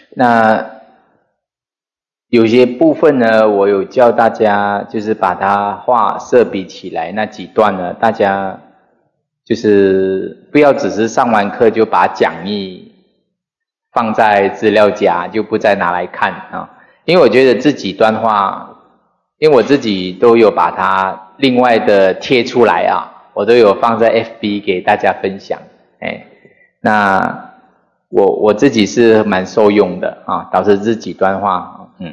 那有些部分呢，我有教大家就是把它画色笔起来，那几段呢，大家就是不要只是上完课就把讲义放在资料夹，就不再拿来看啊。因为我觉得这几段话，因为我自己都有把它另外的贴出来啊，我都有放在 FB 给大家分享。那我自己是蛮受用的啊，导致这几段话。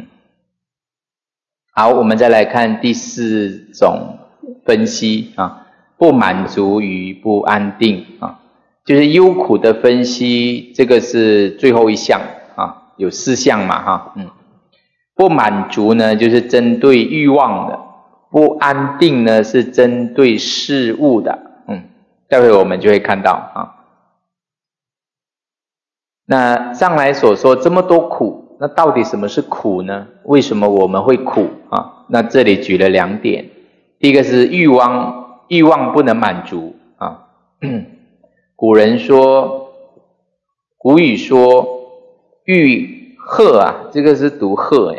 好，我们再来看第4种分析啊，不满足与不安定啊，就是忧苦的分析，这个是最后一项啊，有4项嘛哈，不满足呢就是针对欲望的，不安定呢是针对事物的，待会我们就会看到啊。那上来所说这么多苦，那到底什么是苦呢？为什么我们会苦啊？那这里举了2点，第一个是欲望不能满足啊。古语说欲壑啊，这个是读壑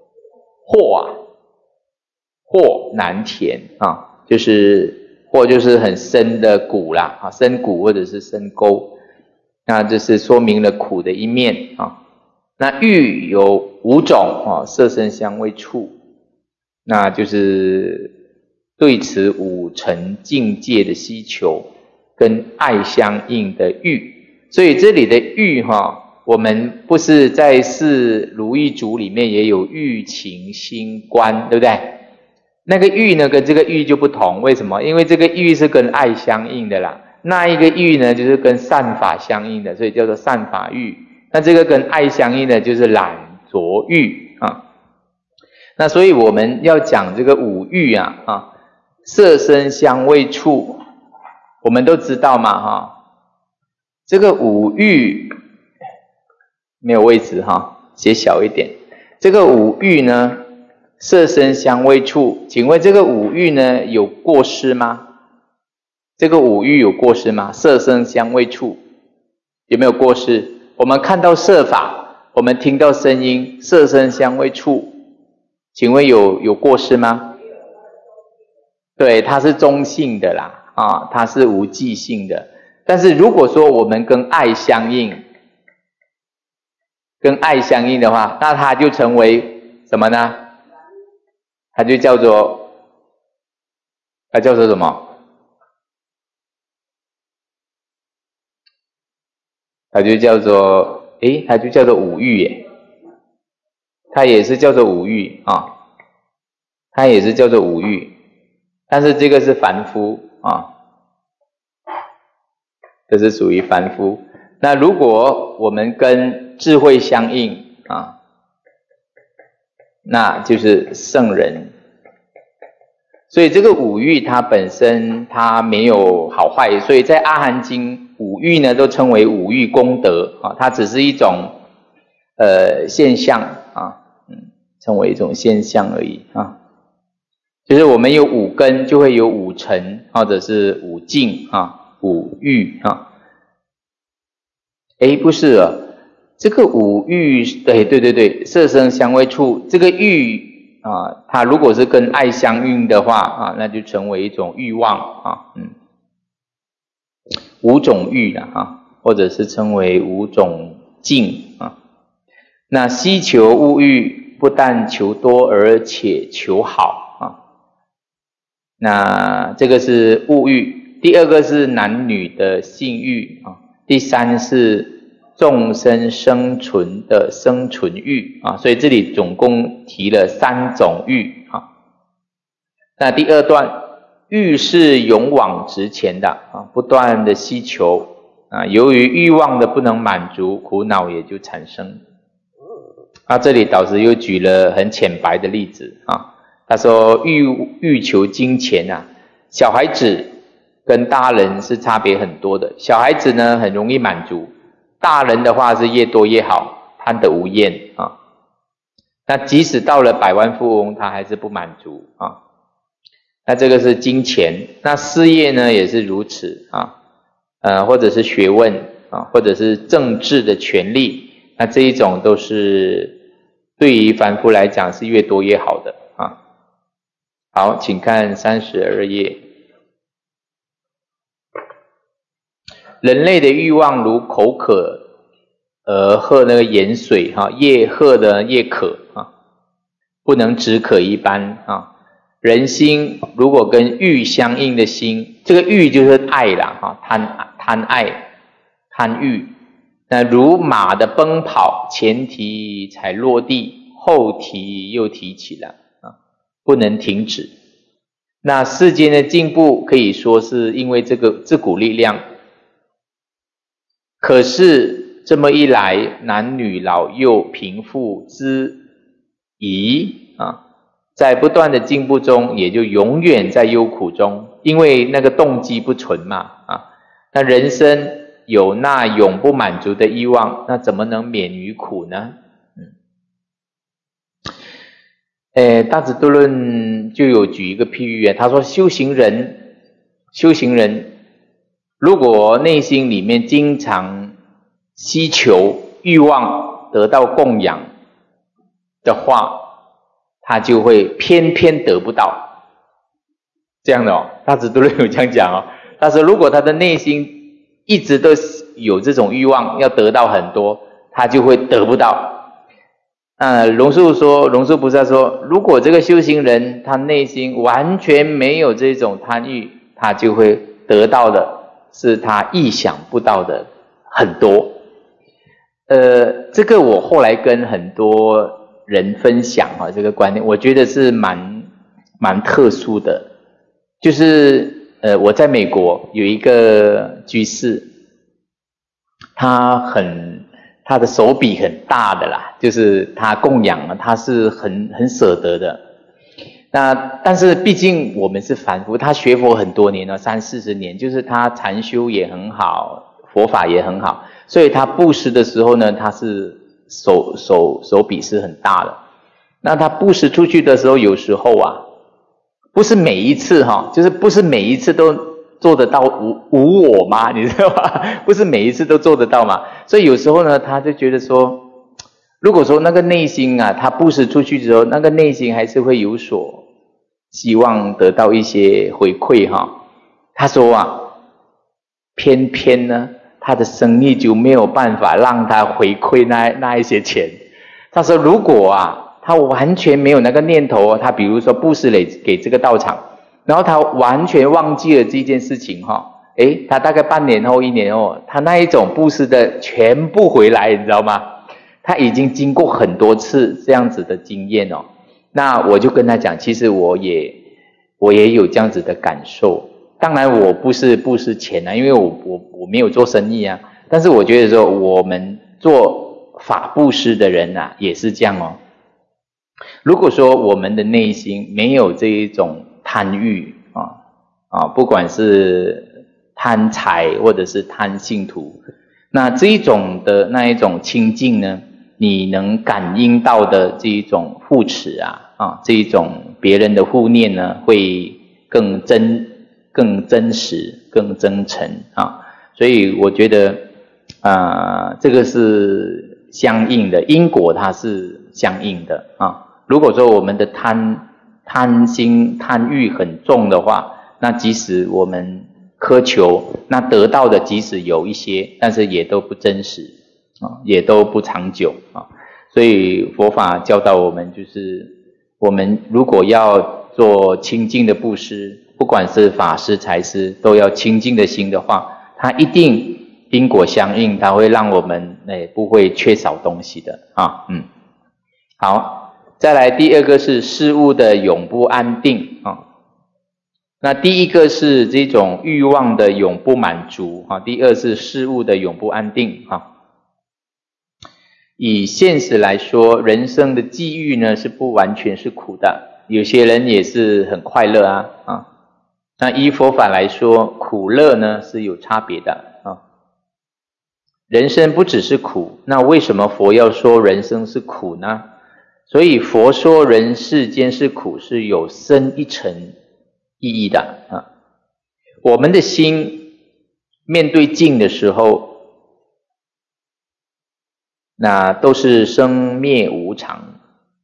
壑难填啊，壑就是很深的谷啦啊，深谷或者是深沟，那这是说明了苦的一面啊。那欲有5种啊，色声香味触，那就是对此5层境界的希求跟爱相应的欲。所以这里的欲我们不是在四如意足里面也有欲情心观，对不对？那个欲呢跟这个欲就不同，为什么？因为这个欲是跟爱相应的啦，那一个欲呢就是跟善法相应的，所以叫做善法欲。那这个跟爱相应的就是懒着欲啊。那所以我们要讲这个5欲啊，色声香味触，我们都知道嘛哈。这个5欲没有位置哈，写小一点。这个5欲呢，色声香味触，请问这个5欲呢有过失吗？这个5欲有过失吗？色声香味触有没有过失？我们看到色法，我们听到声音，色声香味触，请问有过失吗？对，它是中性的啦啊，它是无记性的。但是如果说我们跟爱相应的话，那它就成为什么呢？它就叫做什么？它就叫做5欲耶，它也是叫做5欲啊，它也是叫做5欲，但是这个是凡夫啊，这是属于凡夫。那如果我们跟智慧相应啊，那就是圣人。所以这个5欲它本身它没有好坏，所以在阿含经5欲呢都称为5欲功德啊，它只是一种现象啊，称为一种现象而已啊。就是我们有5根就会有5尘或者是5境啊，5欲啊。不是啊，这个5欲对，色声香味触，这个欲啊，它如果是跟爱相应的话啊，那就成为一种欲望啊，5种欲啊，或者是称为5种境啊。那希求物欲，不但求多，而且求好啊。那这个是物欲，第2个是男女的性欲啊，第3是众生生存的生存欲啊，所以这里总共提了3种欲啊。那第2段，欲是勇往直前的啊，不断的希求啊，由于欲望的不能满足，苦恼也就产生。这里导师又举了很浅白的例子啊，他说欲求金钱啊，小孩子跟大人是差别很多的，小孩子呢很容易满足，大人的话是越多越好，贪得无厌啊。那即使到了百万富翁，他还是不满足啊。那这个是金钱，那事业呢也是如此啊，或者是学问啊，或者是政治的权利， 那这一种都是对于凡夫来讲是越多越好的啊。好，请看32页。人类的欲望如口渴喝那个盐水越喝的越渴不能止渴一般人心如果跟欲相应的心，这个欲就是爱啦贪爱贪欲，那如马的奔跑，前蹄才落地，后蹄又提起来不能停止。那世间的进步可以说是因为这股力量，可是这么一来，男女老幼贫富之宜在不断的进步中，也就永远在忧苦中，因为那个动机不纯嘛那人生有那永不满足的欲望，那怎么能免于苦呢？大智度论就有举一个譬喻他说修行人如果内心里面经常希求欲望得到供养的话，他就会偏偏得不到，这样的大智度论有这样讲他说如果他的内心一直都有这种欲望要得到很多，他就会得不到。龙树菩萨说，如果这个修行人他内心完全没有这种贪欲，他就会得到的是他意想不到的很多。这个我后来跟很多人分享这个观念，我觉得是蛮特殊的。就是我在美国有一个居士，他的手笔很大的啦，就是他供养他是很舍得的。但是毕竟我们是凡夫，他学佛很多年了，30-40年，就是他禅修也很好，佛法也很好，所以他布施的时候呢，他是手笔是很大的。那他布施出去的时候，有时候不是每一次就是不是每一次都做得到无我吗？你知道吗？不是每一次都做得到嘛。所以有时候呢，他就觉得说，如果说那个内心他布施出去之后，那个内心还是会有所希望得到一些回馈他说偏偏呢，他的生意就没有办法让他回馈那一些钱。他说如果他完全没有那个念头他比如说布施给这个道场，然后他完全忘记了这件事情他大概半年后1年后，他那一种布施的全部回来，你知道吗？他已经经过很多次这样子的经验那我就跟他讲，其实我也有这样子的感受。当然我不是布施钱因为我没有做生意但是我觉得说我们做法布施的人也是这样如果说我们的内心没有这一种贪欲不管是贪财或者是贪信徒，那这一种的那一种清净呢，你能感应到的这一种护持这一种别人的护念呢，会更真实更真诚所以我觉得这个是相应的，因果它是相应的如果说我们的贪心贪欲很重的话，那即使我们苛求，那得到的即使有一些，但是也都不真实也都不长久所以佛法教导我们，就是我们如果要做清净的布施，不管是法师财师，都要清净的心的话，它一定因果相应，它会让我们不会缺少东西的好，再来第二个是事物的永不安定那第一个是这种欲望的永不满足第二是事物的永不安定以现实来说，人生的际遇呢是不完全是苦的，有些人也是很快乐那依佛法来说，苦乐呢是有差别的人生不只是苦，那为什么佛要说人生是苦呢？所以佛说人世间是苦，是有深一层意义的我们的心面对境的时候， 那都是生灭无常，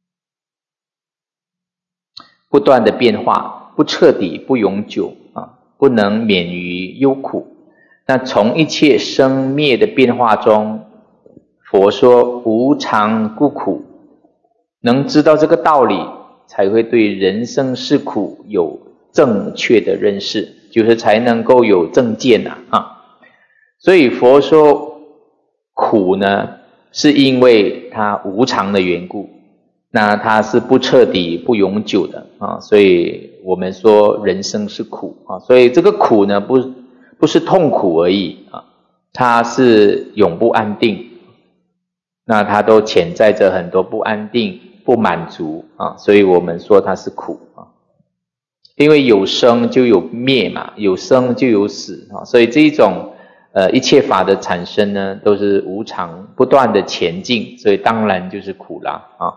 不断的变化，不彻底，不永久啊，不能免于忧苦。那从一切生灭的变化中，佛说无常故苦，能知道这个道理，才会对人生是苦有正确的认识，就是才能够有正见啊。所以佛说苦呢，是因为它无常的缘故，那它是不彻底不永久的啊，所以我们说人生是苦啊。所以这个苦呢，不是痛苦而已啊，它是永不安定，那它都潜在着很多不安定不满足啊，所以我们说它是苦啊。因为有生就有灭嘛，有生就有死啊，所以这一种一切法的产生呢，都是无常不断的前进，所以当然就是苦啦啊。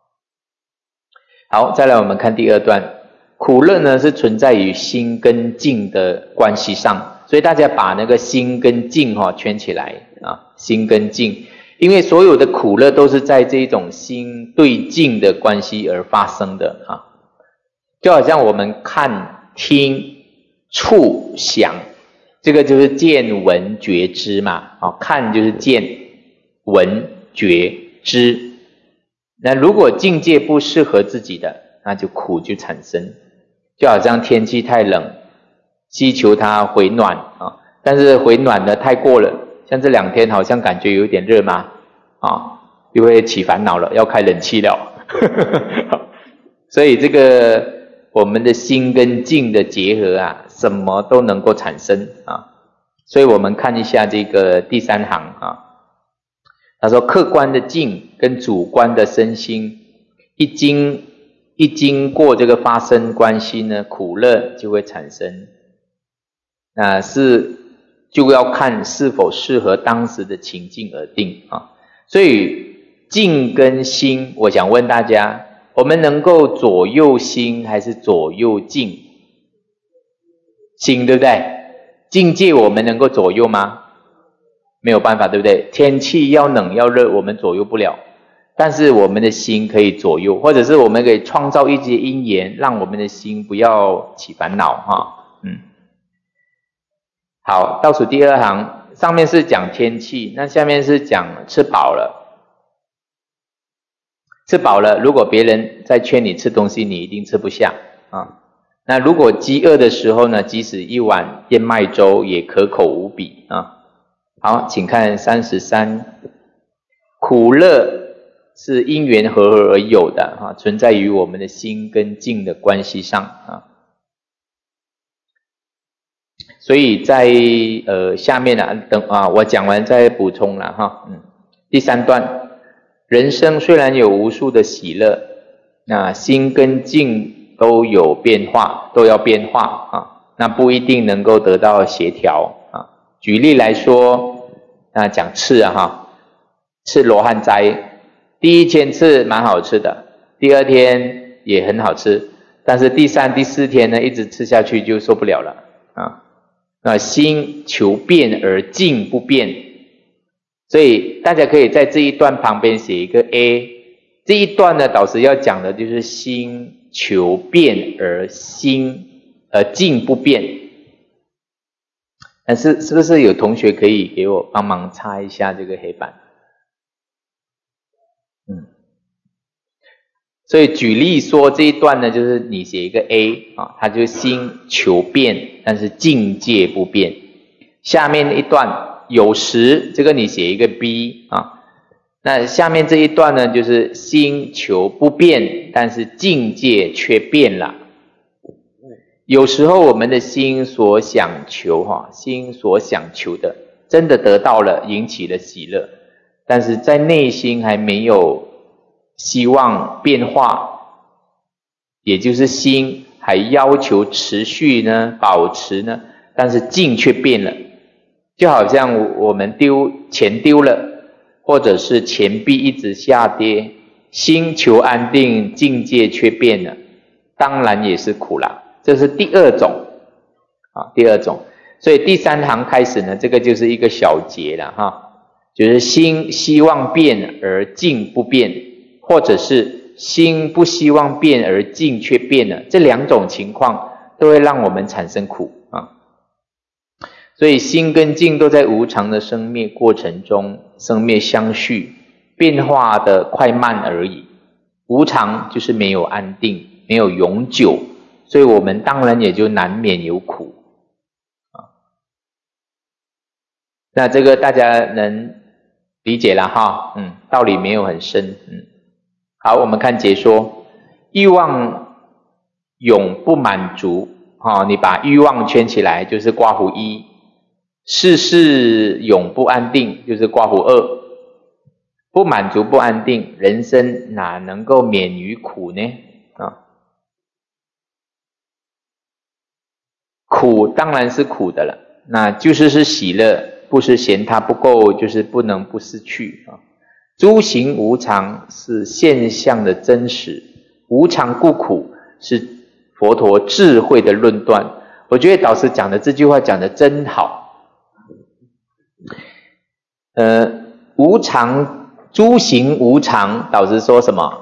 好，再来我们看第二段，苦乐呢是存在于心跟境的关系上，所以大家把那个心跟境圈起来啊，心跟境，因为所有的苦乐都是在这种心对境的关系而发生的啊。就好像我们看、听、触、想，这个就是见闻觉知嘛，看就是见，闻觉知。那如果境界不适合自己的，那就苦就产生。就好像天气太冷，希求它回暖啊，但是回暖的太过了，像这2天好像感觉有点热嘛，又会起烦恼了，要开冷气了。所以这个我们的心跟境的结合啊，什么都能够产生啊。所以我们看一下这个第3行啊，他说客观的境跟主观的身心一经过这个发生关系呢，苦乐就会产生。那就要看是否适合当时的情境而定啊。所以境跟心，我想问大家，我们能够左右心还是左右境？心，对不对？境界我们能够左右吗？没有办法，对不对？天气要冷要热我们左右不了，但是我们的心可以左右，或者是我们可以创造一些因缘，让我们的心不要起烦恼好，倒数第2行，上面是讲天气，那下面是讲吃饱了。吃饱了，如果别人在劝你吃东西，你一定吃不下啊。那如果饥饿的时候呢，即使一碗燕麦粥也可口无比啊。好，请看33，苦乐是因缘和合而有的存在于我们的心跟境的关系上啊。所以在下面我讲完再补充了第3段，人生虽然有无数的喜乐，那心跟境都有变化，都要变化那不一定能够得到协调举例来说，那讲吃吃罗汉斋，第1天吃蛮好吃的，第2天也很好吃，但是第3、第4天呢，一直吃下去就受不了了那心求变而境不变，所以大家可以在这一段旁边写一个 A。这一段呢，导师要讲的就是心求变而境不变。但是不是有同学可以给我帮忙擦一下这个黑板？所以举例说这一段呢，就是你写一个 A 它就是心求变，但是境界不变。下面一段有时，这个你写一个 B 那下面这一段呢，就是心求不变，但是境界却变了。有时候我们的心所想求心所想求的真的得到了，引起了喜乐，但是在内心还没有希望变化，也就是心还要求持续呢，保持呢，但是境却变了。就好像我们钱丢了，或者是钱币一直下跌，心求安定，境界却变了，当然也是苦了。这是第2种第2种。所以第3行开始呢，这个就是一个小节了就是心希望变而境不变，或者是心不希望变而境却变了，这两种情况都会让我们产生苦啊。所以心跟境都在无常的生灭过程中生灭相续，变化的快慢而已。无常就是没有安定，没有永久，所以我们当然也就难免有苦啊。那这个大家能理解了哈，道理没有很深，好，我们看解说，欲望永不满足，你把欲望圈起来就是括弧一，世事永不安定就是括弧二，不满足不安定，人生哪能够免于苦呢？苦当然是苦的了，那就是喜乐，不是嫌它不够，就是不能不失去啊。诸行无常是现象的真实，无常故苦是佛陀智慧的论断。我觉得导师讲的这句话讲的真好。无常，诸行无常，导师说什么？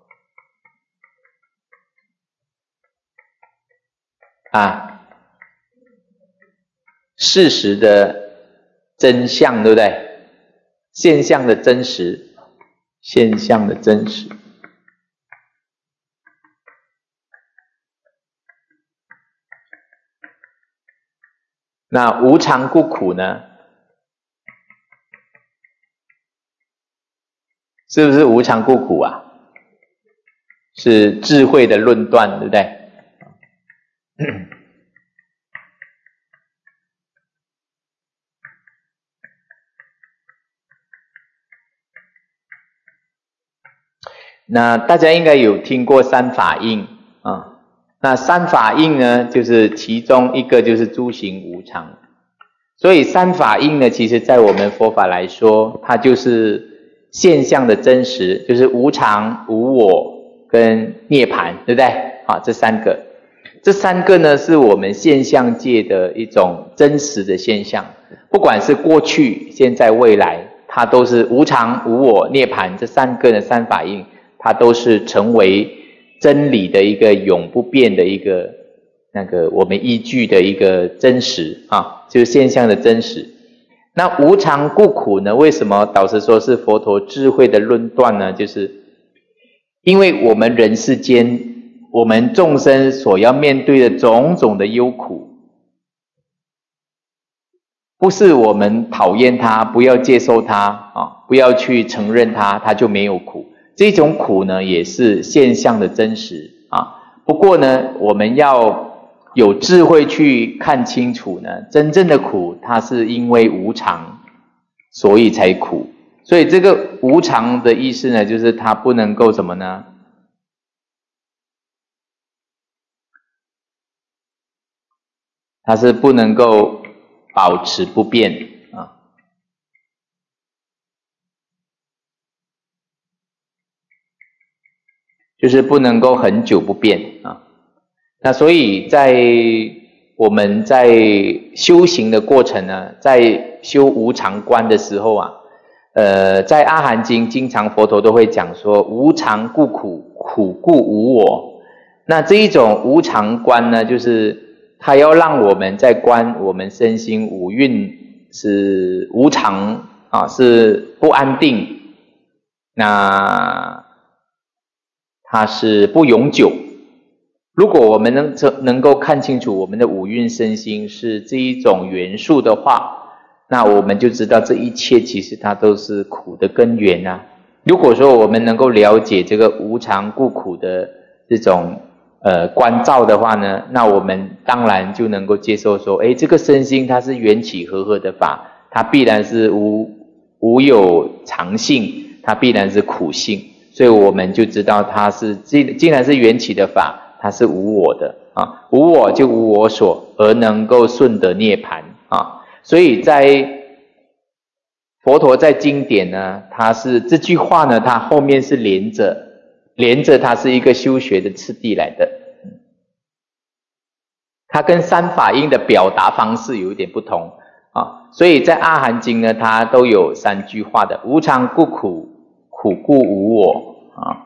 事实的真相，对不对？现象的真实，现象的真实。那无常故苦呢？是不是无常故苦啊？是智慧的论断，对不对？那大家应该有听过三法印啊，那三法印呢，就是其中一个就是诸行无常。所以三法印呢，其实在我们佛法来说，它就是现象的真实，就是无常、无我跟涅槃，对不对？这三个。这三个呢，是我们现象界的一种真实的现象，不管是过去、现在、未来，它都是无常、无我、涅槃这三个的三法印，它都是成为真理的一个永不变的一个我们依据的一个真实就是现象的真实。那无常故苦呢？为什么导师说是佛陀智慧的论断呢？就是因为我们人世间，我们众生所要面对的种种的忧苦，不是我们讨厌它，不要接受它不要去承认它，它就没有苦。这种苦呢，也是现象的真实不过呢，我们要有智慧去看清楚呢，真正的苦，它是因为无常，所以才苦。所以这个无常的意思呢，就是它不能够什么呢？它是不能够保持不变就是不能够很久不变那所以我们在修行的过程呢，在修无常观的时候在阿含经经常佛陀都会讲说，无常故苦，苦故无我。那这一种无常观呢，就是它要让我们在观我们身心五蕴是无常是不安定，那它是不永久。如果我们能够看清楚我们的五蕴身心是这一种元素的话，那我们就知道这一切其实它都是苦的根源如果说我们能够了解这个无常故苦的这种关照的话呢，那我们当然就能够接受说，这个身心它是缘起和合的法，它必然是无有常性，它必然是苦性，所以我们就知道它是既然是缘起的法，它是无我的无我就无我所，而能够顺得涅槃所以在佛陀在经典呢，它是这句话呢，它后面是连着它是一个修学的次第来的它跟三法印的表达方式有一点不同所以在阿含经呢，它都有3句话的：无常故苦，苦故无我啊。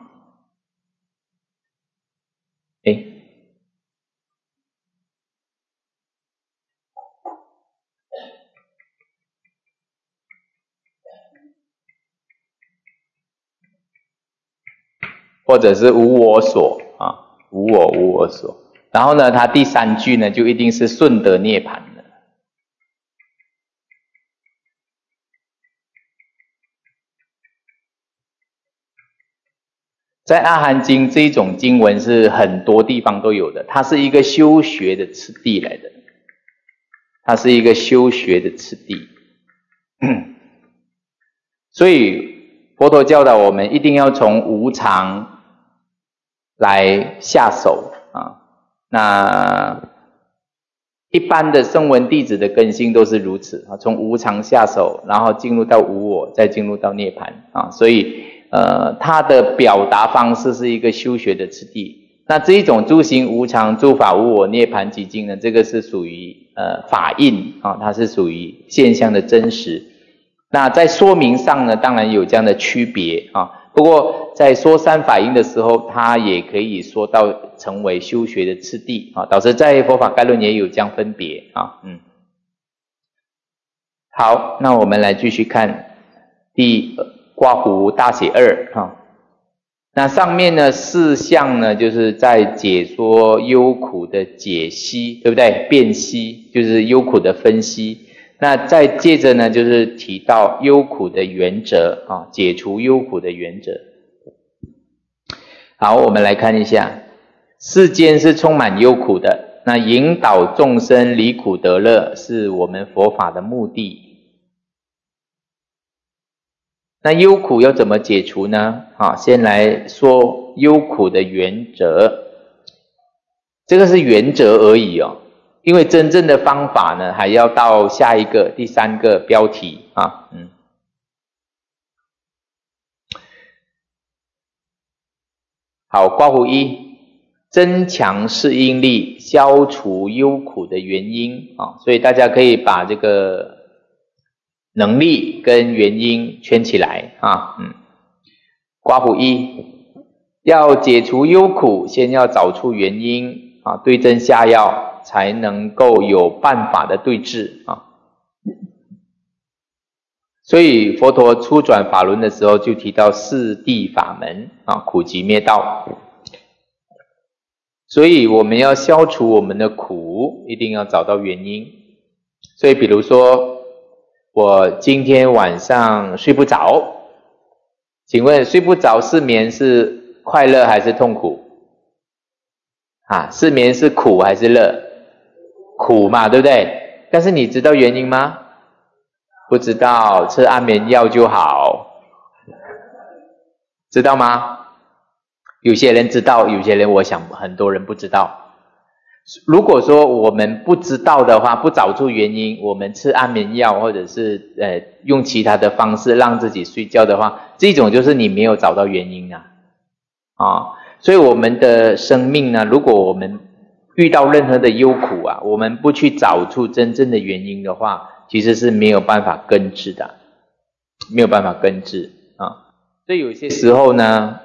或者是无我所啊，无我无我所。然后呢，它第3句呢，就一定是顺得涅槃了。在阿含经这一种经文是很多地方都有的，它是一个修学的次第来的，它是一个修学的次第。所以佛陀教导我们一定要从无常来下手啊。那一般的声闻弟子的根性都是如此啊，从无常下手，然后进入到无我，再进入到涅槃啊。所以它的表达方式是一个修学的次第。那这一种诸行无常、诸法无我、涅槃寂静呢，这个是属于法印啊，它是属于现象的真实。那在说明上呢，当然有这样的区别啊。不过在说三法印的时候，它也可以说到成为修学的次第啊。导致在佛法概论也有这样分别啊。好，那我们来继续看刮胡大写2哈。那上面呢4项呢，就是在解说忧苦的解析，对不对？辨析就是忧苦的分析。那再接着呢，就是提到忧苦的原则啊，解除忧苦的原则。好，我们来看一下，世间是充满忧苦的，那引导众生离苦得乐，是我们佛法的目的。那忧苦要怎么解除呢？先来说忧苦的原则，这个是原则而已哦。因为真正的方法呢，还要到下一个第3个标题啊。好，刮胡1，增强适应力，消除忧苦的原因啊。所以大家可以把这个能力跟原因圈起来啊。刮胡1，要解除忧苦，先要找出原因啊，对症下药，才能够有办法的对治啊。所以佛陀初转法轮的时候就提到4谛法门啊，苦集灭道。所以我们要消除我们的苦，一定要找到原因。所以比如说我今天晚上睡不着，请问睡不着失眠是快乐还是痛苦？失眠是苦还是乐？苦嘛，对不对？但是你知道原因吗？不知道，吃安眠药就好。知道吗？有些人知道，有些人我想很多人不知道。如果说我们不知道的话，不找出原因，我们吃安眠药或者是用其他的方式让自己睡觉的话，这种就是你没有找到原因所以我们的生命呢，如果我们遇到任何的忧苦我们不去找出真正的原因的话，其实是没有办法根治的，没有办法根治所以有些时候呢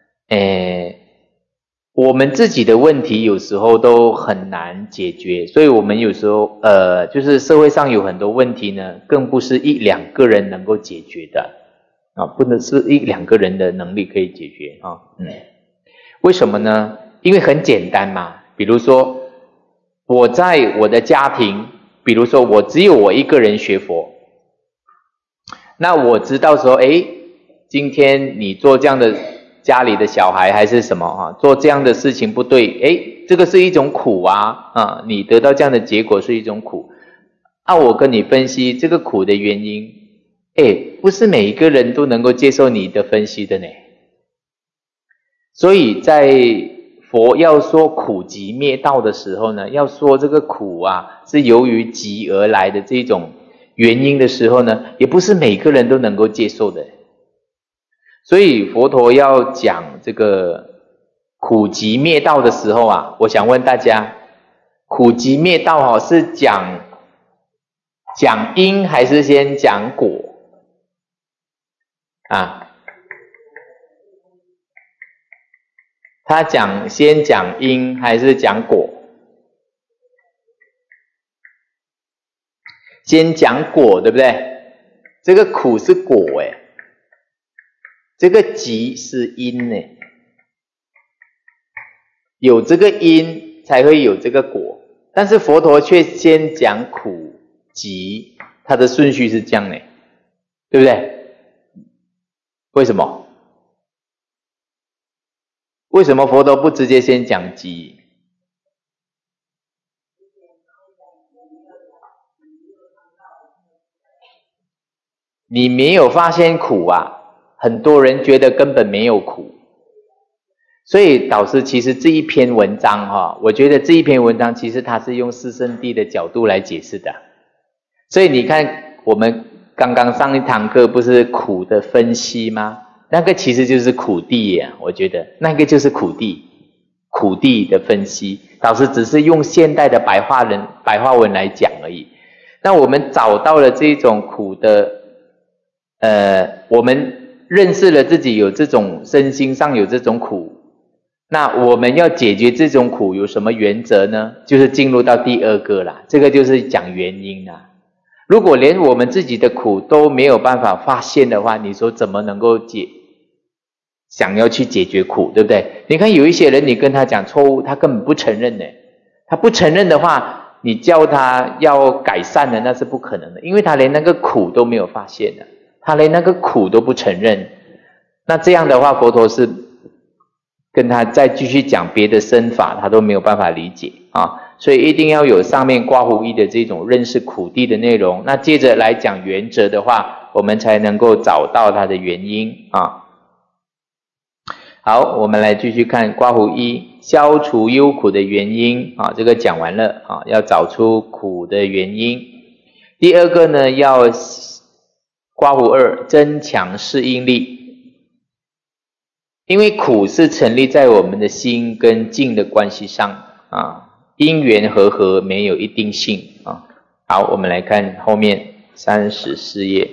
我们自己的问题有时候都很难解决，所以我们有时候就是社会上有很多问题呢，更不是1-2个人能够解决的不能是1-2个人的能力可以解决为什么呢？因为很简单嘛。比如说我在我的家庭，比如说我只有我一个人学佛，那我知道说今天你做这样的家里的小孩还是什么做这样的事情不对，这个是一种苦你得到这样的结果是一种苦我跟你分析这个苦的原因，不是每一个人都能够接受你的分析的呢。所以在佛要说苦集灭道的时候呢，要说这个苦是由于集而来的这种原因的时候呢，也不是每个人都能够接受的。所以佛陀要讲这个苦集灭道的时候我想问大家，苦集灭道是讲讲因还是先讲果啊？他先讲因还是讲果？先讲果，对不对？这个苦是果哎，这个集是因哎，有这个因才会有这个果，但是佛陀却先讲苦集，它的顺序是这样的，对不对？为什么？为什么佛陀不直接先讲集？你没有发现苦啊，很多人觉得根本没有苦。所以导师其实这一篇文章我觉得这一篇文章其实它是用四圣谛的角度来解释的。所以你看我们刚刚上一堂课不是苦的分析吗？那个其实就是苦谛啊，我觉得那个就是苦谛的分析。导师只是用现代的白话文来讲而已。那我们找到了这种苦的我们认识了自己有这种身心上有这种苦，那我们要解决这种苦有什么原则呢？就是进入到第二个啦，这个就是讲原因啦。如果连我们自己的苦都没有办法发现的话，你说怎么能够想要去解决苦，对不对？你看有一些人你跟他讲错误，他根本不承认的，他不承认的话，你叫他要改善的那是不可能的，因为他连那个苦都没有发现的，他连那个苦都不承认。那这样的话，佛陀是跟他再继续讲别的身法，他都没有办法理解啊。所以一定要有上面刮胡一的这种认识苦谛的内容，那接着来讲原则的话，我们才能够找到它的原因啊。好，我们来继续看刮胡一，消除忧苦的原因啊，这个讲完了啊，要找出苦的原因。第二个呢，要刮胡二，增强适应力。因为苦是成立在我们的心跟境的关系上啊，因缘和合没有一定性啊。好，我们来看后面34页。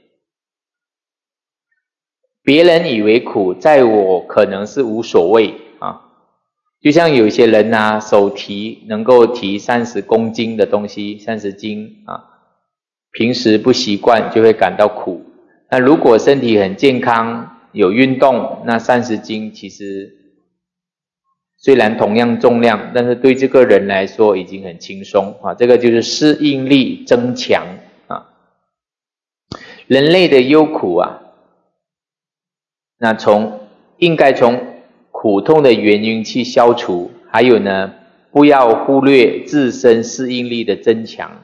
别人以为苦，在我可能是无所谓啊。就像有些人啊，手提能够提30公斤的东西，30斤啊，平时不习惯就会感到苦。那如果身体很健康，有运动，那30斤其实虽然同样重量，但是对这个人来说已经很轻松啊。这个就是适应力增强啊。人类的忧苦啊，那应该从苦痛的原因去消除，还有呢，不要忽略自身适应力的增强。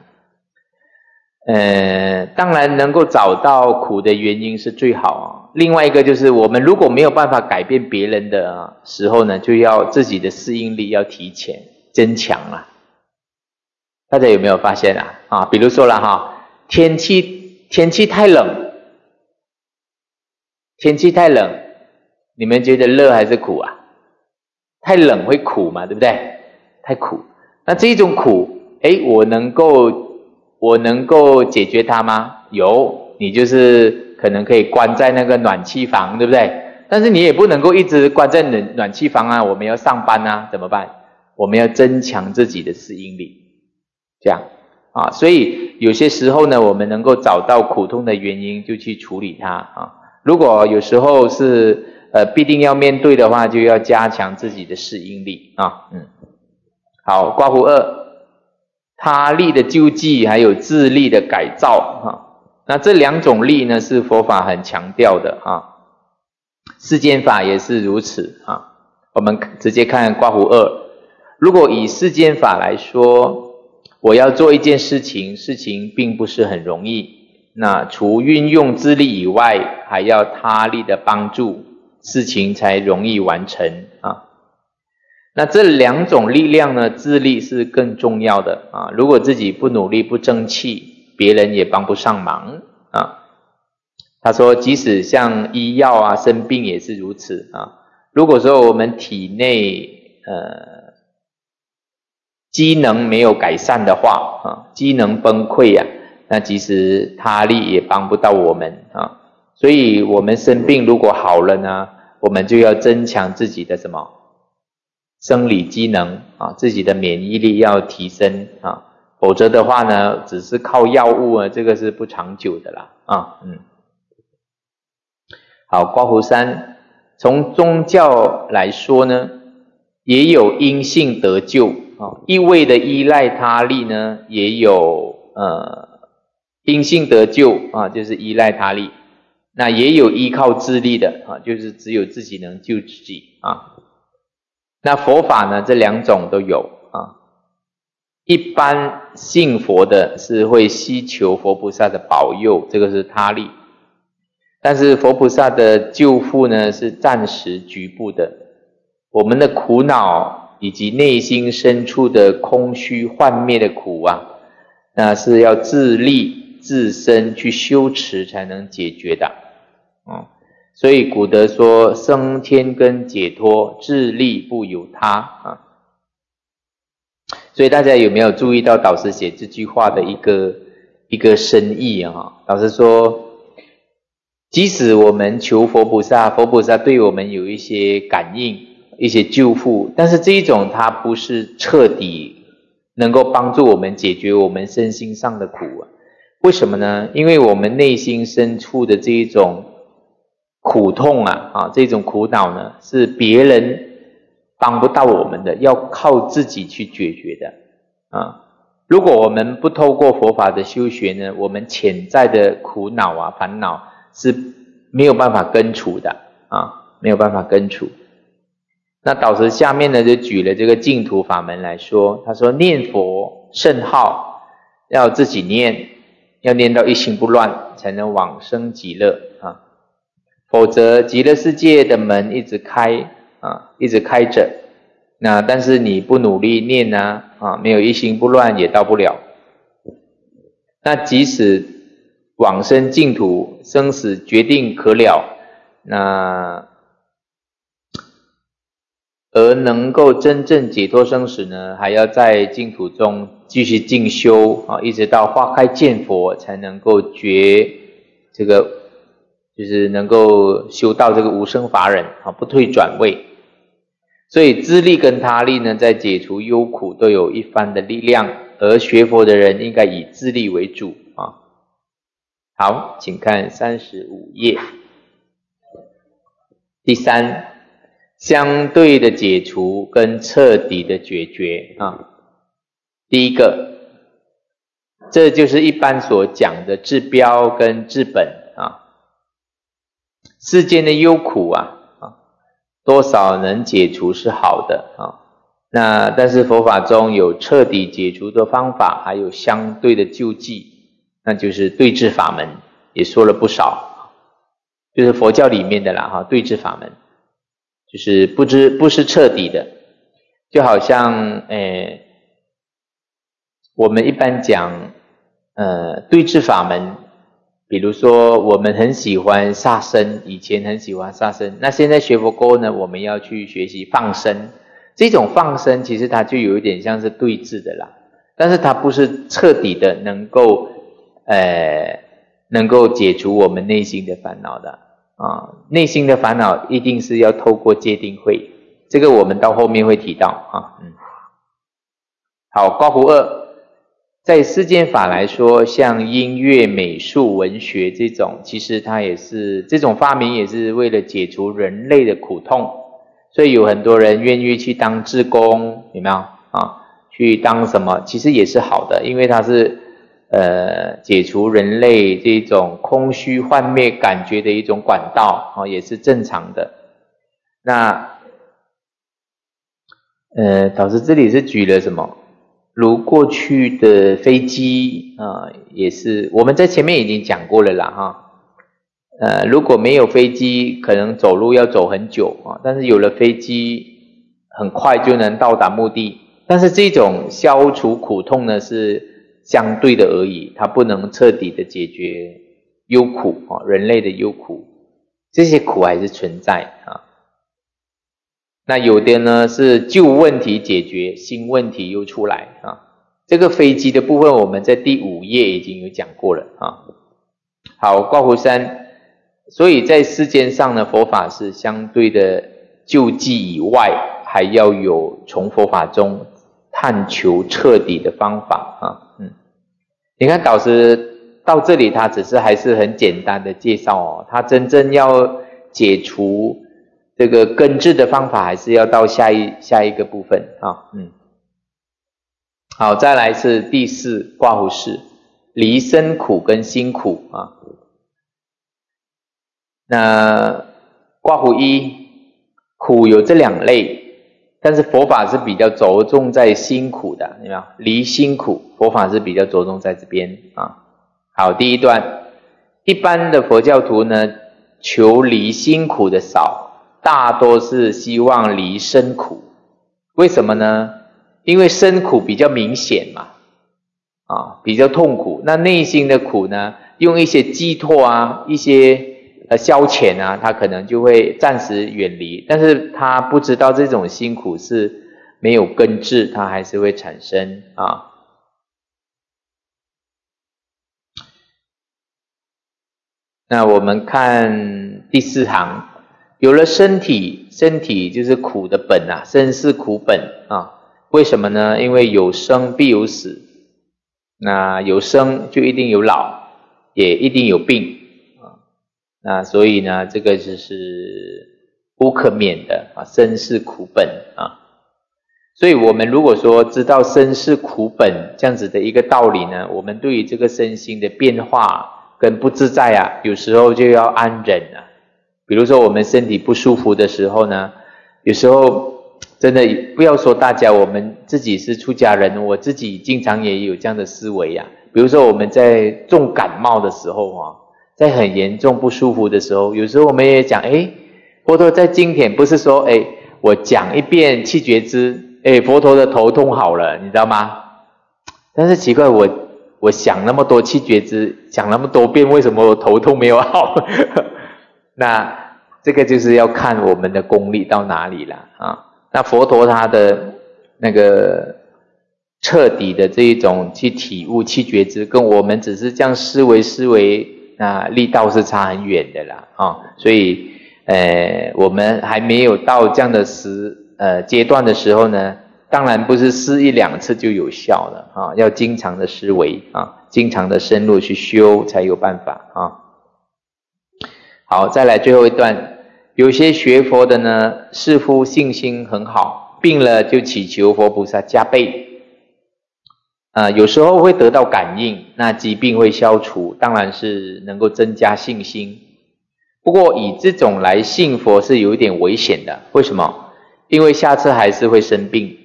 当然能够找到苦的原因是最好啊。另外一个就是我们如果没有办法改变别人的时候呢，就要自己的适应力要提前增强啊。大家有没有发现啊？比如说了哈，天气太冷，你们觉得热还是苦啊？太冷会苦嘛，对不对？太苦。那这种苦，我能够解决它吗？有，你就是可能可以关在那个暖气房，对不对？但是你也不能够一直关在暖气房啊，我们要上班啊，怎么办？我们要增强自己的适应力，这样啊。所以有些时候呢，我们能够找到苦痛的原因，就去处理它啊。如果有时候是必定要面对的话，就要加强自己的适应力啊。好，刮胡二，他力的救济还有自力的改造那这两种力呢，是佛法很强调的世间法也是如此我们直接看刮胡二，如果以世间法来说，我要做一件事情并不是很容易，那除运用自力以外，还要他力的帮助，事情才容易完成那这两种力量呢，自力是更重要的如果自己不努力不争气，别人也帮不上忙他说即使像医药生病也是如此如果说我们体内机能没有改善的话机能崩溃那即使他力也帮不到我们啊。所以我们生病如果好了呢，我们就要增强自己的什么生理机能啊，自己的免疫力要提升啊，否则的话呢，只是靠药物啊，这个是不长久的啦啊。好，刮胡三，从宗教来说呢，也有因性得救啊，一味的依赖他力呢，也有因性得救啊，就是依赖他力。那也有依靠自力的啊，就是只有自己能救自己啊。那佛法呢，这两种都有啊。一般信佛的是会希求佛菩萨的保佑，这个是他力。但是佛菩萨的救护呢，是暂时局部的。我们的苦恼以及内心深处的空虚幻灭的苦啊，那是要自力自身去修持才能解决的。所以古德说升天跟解脱自力不由他啊。所以大家有没有注意到导师写这句话的一个深意啊？导师说，即使我们求佛菩萨，佛菩萨对我们有一些感应，一些救护，但是这一种它不是彻底能够帮助我们解决我们身心上的苦啊。为什么呢？因为我们内心深处的这一种苦痛啊，这种苦恼呢，是别人帮不到我们的，要靠自己去解决的啊。如果我们不透过佛法的修学呢，我们潜在的苦恼啊、烦恼是没有办法根除的啊，没有办法根除。那导师下面呢就举了这个净土法门来说，他说念佛圣号要自己念，要念到一心不乱，才能往生极乐啊。否则极乐世界的门一直开啊，一直开着。那但是你不努力念啊，没有一心不乱也到不了。那即使往生净土，生死决定可了，那而能够真正解脱生死呢，还要在净土中继续进修啊，一直到花开见佛，才能够觉这个，就是能够修到这个无生法忍啊，不退转位。所以自力跟他力呢，在解除忧苦都有一番的力量，而学佛的人应该以自力为主啊。好，请看35页。第三，相对的解除跟彻底的解决啊。第一个，这就是一般所讲的治标跟治本啊。世间的忧苦啊，多少能解除是好的啊。那但是佛法中有彻底解除的方法，还有相对的救济，那就是对治法门，也说了不少，就是佛教里面的啦哈，对治法门就是不是彻底的，就好像我们一般讲对治法门。比如说我们很喜欢杀生，以前很喜欢杀生，那现在学佛过后呢，我们要去学习放生。这种放生其实它就有一点像是对治的啦，但是它不是彻底的能够解除我们内心的烦恼的啊。内心的烦恼一定是要透过戒定慧，这个我们到后面会提到啊。好，刮胡二。在世间法来说，像音乐、美术、文学这种，其实它也是这种发明，也是为了解除人类的苦痛。所以有很多人愿意去当志工，有没有啊？去当什么，其实也是好的，因为它是解除人类这种空虚幻灭感觉的一种管道啊，也是正常的。那导师这里是举了什么？如过去的飞机也是我们在前面已经讲过了啦哈。如果没有飞机，可能走路要走很久啊，但是有了飞机，很快就能到达目的。但是这种消除苦痛呢，是相对的而已，它不能彻底的解决忧苦啊，人类的忧苦，这些苦还是存在啊。那有的呢是旧问题解决，新问题又出来啊， 这个飞机的部分我们在第5页已经有讲过了啊。好，刮胡山，所以在世间上呢，佛法是相对的救济以外，还要有从佛法中探求彻底的方法啊。你看导师到这里，他只是还是很简单的介绍哦，他真正要解除这个根治的方法，还是要到下一个部分啊。好，再来是第4刮胡式，离身苦跟心苦啊。那刮胡1，苦有这2类，但是佛法是比较着重在心苦的，有没有？离心苦，佛法是比较着重在这边啊。好，第1段，一般的佛教徒呢，求离心苦的少，大多是希望离身苦。为什么呢？因为身苦比较明显嘛，比较痛苦。那内心的苦呢，用一些寄托啊，一些消遣啊，他可能就会暂时远离，但是他不知道这种辛苦是没有根治，它还是会产生啊。那我们看第4行，有了身体就是苦的本啊，身是苦本啊。为什么呢？因为有生必有死，那有生就一定有老，也一定有病啊。那所以呢，这个就是不可免的啊，身是苦本啊。所以我们如果说知道身是苦本这样子的一个道理呢，我们对于这个身心的变化跟不自在啊，有时候就要安忍啊。比如说我们身体不舒服的时候呢，有时候真的不要说大家，我们自己是出家人，我自己经常也有这样的思维啊。比如说我们在重感冒的时候啊，在很严重不舒服的时候，有时候我们也讲，佛陀在经典不是说，我讲一遍气绝支，佛陀的头痛好了，你知道吗？但是奇怪，我想那么多气绝支，讲那么多遍，为什么我头痛没有好？那这个就是要看我们的功力到哪里了啊。那佛陀他的那个彻底的这一种去体悟气绝支，跟我们只是这样思维，那力道是差很远的啦啊。所以我们还没有到这样的阶段的时候呢，当然不是试1、2次就有效了啊，要经常的思维啊，经常的深入去修才有办法啊。好，再来最后一段。有些学佛的呢，似乎信心很好，病了就祈求佛菩萨加倍，有时候会得到感应，那疾病会消除，当然是能够增加信心。不过以这种来信佛是有一点危险的，为什么？因为下次还是会生病。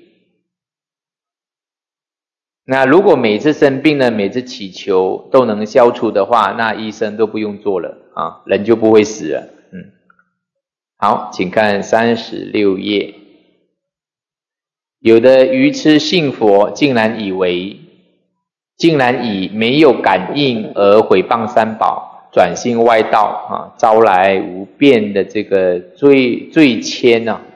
那如果每次生病呢，每次祈求都能消除的话，那医生都不用做了啊，人就不会死了。好，请看36页。有的愚痴信佛，竟然以没有感应而毁谤三宝，转信外道啊，招来无边的这个罪愆啊，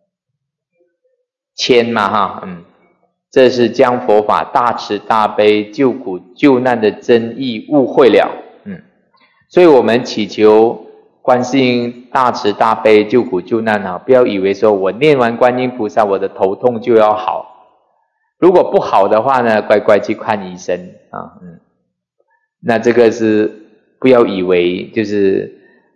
愆嘛哈，这是将佛法大慈大悲救苦救难的真意误会了，所以我们祈求观世音大慈大悲救苦救难啊，不要以为说我念完观音菩萨，我的头痛就要好。如果不好的话呢，乖乖去看医生啊。那这个是不要以为就是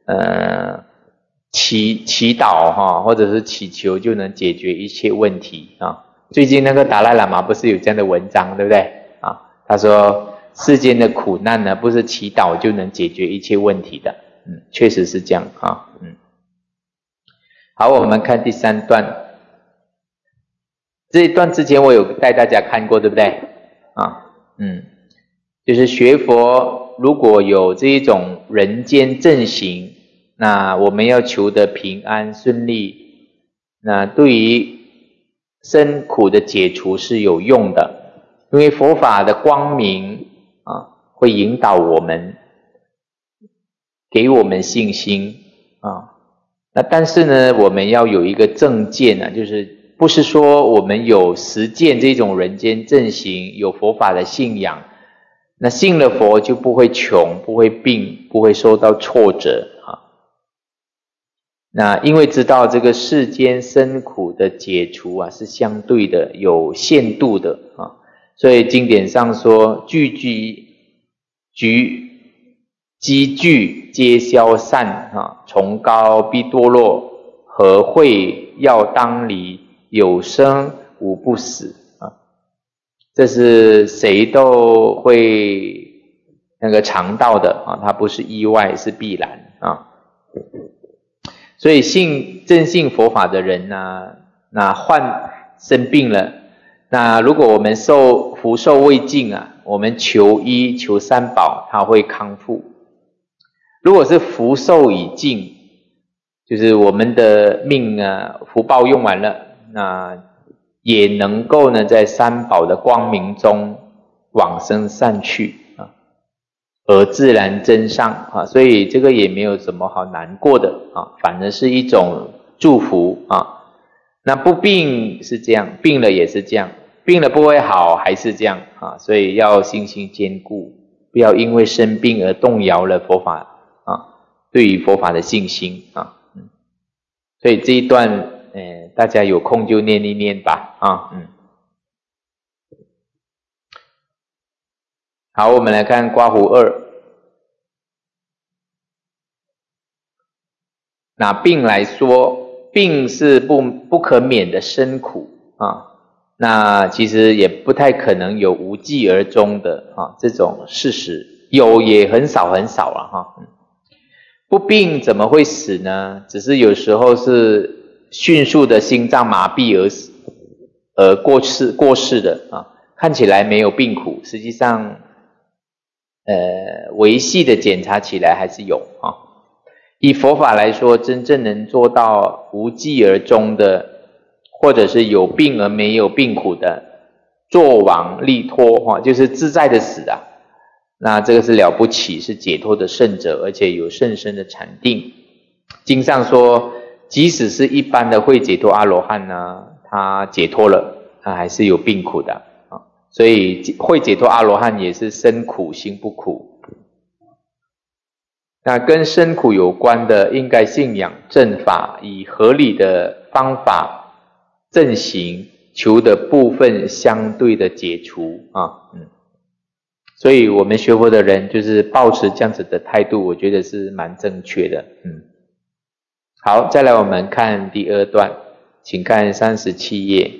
祈祷哈，或者是祈求就能解决一切问题啊。最近那个达赖喇嘛不是有这样的文章，对不对啊？他说世间的苦难呢，不是祈祷就能解决一切问题的。确实是这样啊。好，我们看第3段。这一段之前我有带大家看过，对不对啊？就是学佛如果有这一种人间正行，那我们要求得平安顺利，那对于身苦的解除是有用的，因为佛法的光明啊，会引导我们，给我们信心啊。那但是呢，我们要有一个正见啊，就是不是说我们有实践这种人间正行，有佛法的信仰，那信了佛就不会穷，不会病，不会受到挫折啊。那因为知道这个世间生苦的解除啊是相对的，有限度的啊，所以经典上说积聚皆消散啊，崇高必堕落，和会要当离，有生无不死啊。这是谁都会那个尝到的啊，它不是意外，是必然啊。所以正信佛法的人呢，那生病了，那如果我们福寿未尽啊，我们求医求三宝，他会康复。如果是福寿已尽，就是我们的命啊福报用完了，那也能够呢在三宝的光明中往生散去啊，而自然增上啊，所以这个也没有什么好难过的啊，反而是一种祝福啊。那不病是这样，病了也是这样，病了不会好还是这样啊，所以要心心坚固，不要因为生病而动摇了佛法啊，对于佛法的信心啊。所以这一段大家有空就念一念吧啊。好，我们来看刮胡2。拿病来说，病是不可免的生苦啊，那其实也不太可能有无疾而终的啊这种事实，有也很少很少了哈。不病怎么会死呢？只是有时候是迅速的心脏麻痹而死，过世的啊，看起来没有病苦，实际上维系的检查起来还是有啊。以佛法来说，真正能做到无疾而终的，或者是有病而没有病苦的，坐亡立脱就是自在的死啊。那这个是了不起，是解脱的圣者，而且有甚深的禅定。经上说，即使是一般的会解脱阿罗汉呢，他解脱了，他还是有病苦的啊。所以会解脱阿罗汉也是身苦心不苦。那跟身苦有关的，应该信仰正法，以合理的方法正行，求的部分相对的解除啊。所以我们学佛的人就是抱持这样子的态度，我觉得是蛮正确的。好，再来我们看第2段，请看37页。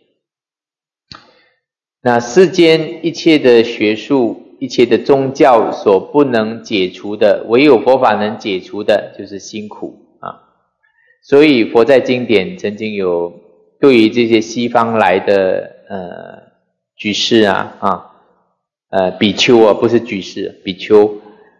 那世间一切的学术，一切的宗教所不能解除的，唯有佛法能解除的，就是辛苦啊。所以佛在经典曾经有对于这些西方来的居士比丘啊，不是居士，比丘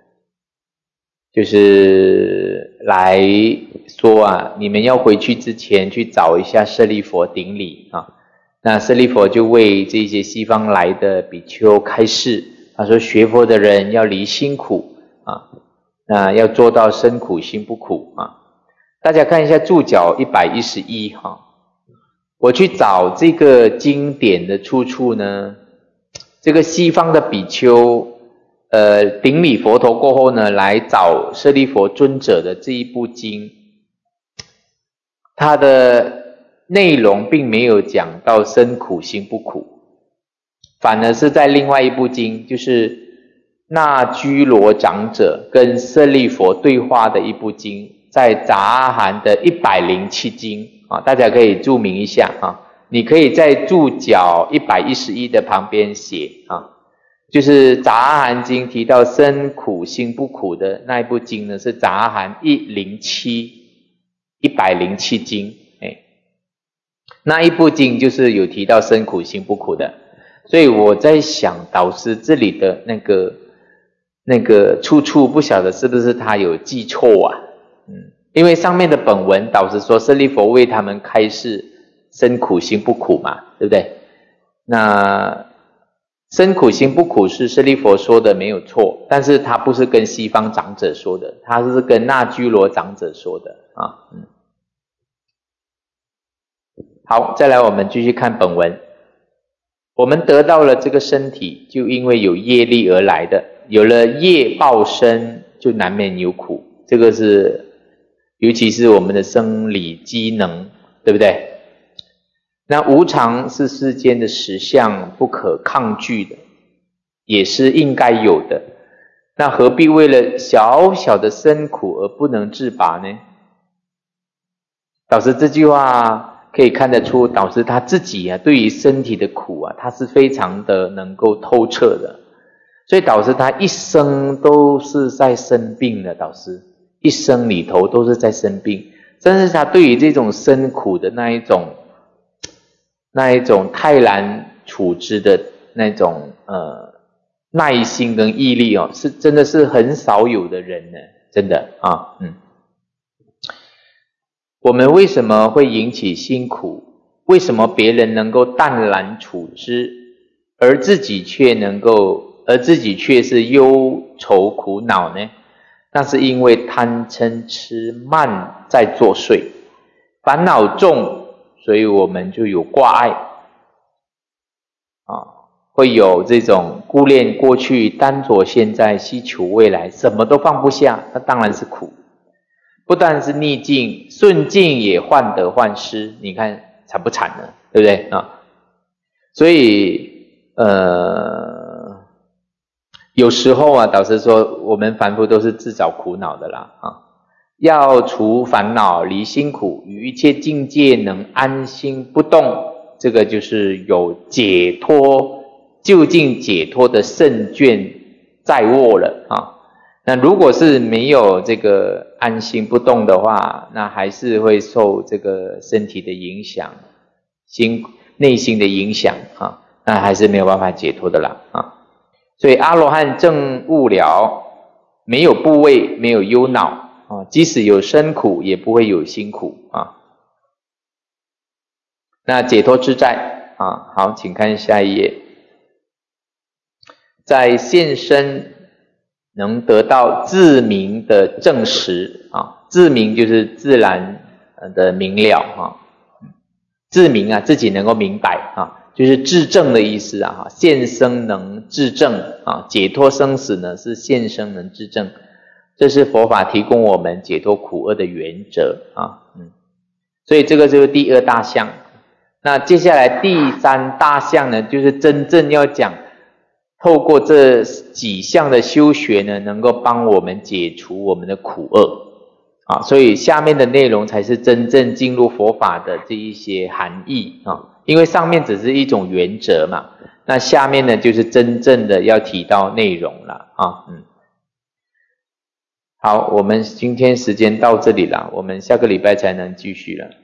就是来说啊，你们要回去之前去找一下舍利佛顶礼啊。那舍利佛就为这些西方来的比丘开示，他说学佛的人要离辛苦啊，那要做到身苦心不苦啊。大家看一下注脚111哈，我去找这个经典的出处呢，这个西方的比丘顶礼佛陀过后呢，来找舍利佛尊者的这一部经，它的内容并没有讲到身苦心不苦，反而是在另外一部经，就是那居罗长者跟舍利佛对话的一部经，在杂阿含的107经啊，大家可以注明一下啊。你可以在注脚111的旁边写啊，就是杂阿含经提到身苦心不苦的那一部经呢，是杂阿含107经，那一部经就是有提到身苦心不苦的。所以我在想导师这里的那个出处，不晓得是不是他有记错啊？因为上面的本文导师说舍利佛为他们开示身苦心不苦嘛，对不对？那身苦心不苦是舍利佛说的没有错，但是他不是跟西方长者说的，他是跟那居罗长者说的啊。 好，再来我们继续看本文。我们得到了这个身体，就因为有业力而来的，有了业报身，就难免有苦。这个是，尤其是我们的生理机能，对不对？那无常是世间的实相，不可抗拒的，也是应该有的。那何必为了小小的生苦而不能自拔呢？导师这句话可以看得出，导师他自己啊，对于身体的苦啊，他是非常的能够透彻的。所以导师他一生都是在生病的，导师一生里头都是在生病，甚至他对于这种生苦的那一种泰然处之的那种耐心跟毅力哦，是真的是很少有的人呢，真的啊，我们为什么会引起辛苦？为什么别人能够淡然处之，而自己却是忧愁苦恼呢？那是因为贪嗔痴慢在作祟，烦恼重，所以我们就有挂碍会有这种顾恋过去，单着现在，希求未来，什么都放不下，那当然是苦。不但是逆境，顺境也患得患失，你看惨不惨呢？对不对啊？所以有时候啊，导师说我们凡夫都是自找苦恼的啦啊！要除烦恼，离辛苦，与一切境界能安心不动，这个就是有解脱，究竟解脱的胜券在握了啊！那如果是没有这个安心不动的话，那还是会受这个身体的影响，内心的影响啊，那还是没有办法解脱的啦啊。所以阿罗汉证悟了，没有怖畏，没有忧恼啊，即使有生苦，也不会有辛苦啊。那解脱自在啊，好，请看下一页，在现身能得到自明的证实啊，自明就是自然的明了啊，自明啊，自己能够明白啊，就是自证的意思啊，现生能自证啊，解脱生死呢是现生能自证，这是佛法提供我们解脱苦厄的原则啊，所以这个就是第二大项。那接下来第三大项呢，就是真正要讲透过这几项的修学呢，能够帮我们解除我们的苦厄啊，所以下面的内容才是真正进入佛法的这一些含义啊，因为上面只是一种原则嘛，那下面呢就是真正的要提到内容了啊，好，我们今天时间到这里了，我们下个礼拜才能继续了，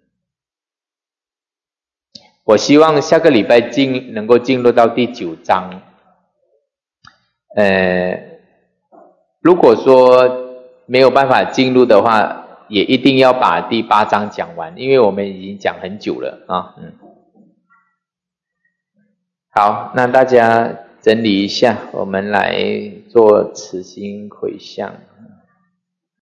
我希望下个礼拜能够进入到第9章。如果说没有办法进入的话，也一定要把第8章讲完，因为我们已经讲很久了啊。好，那大家整理一下，我们来做慈心回向。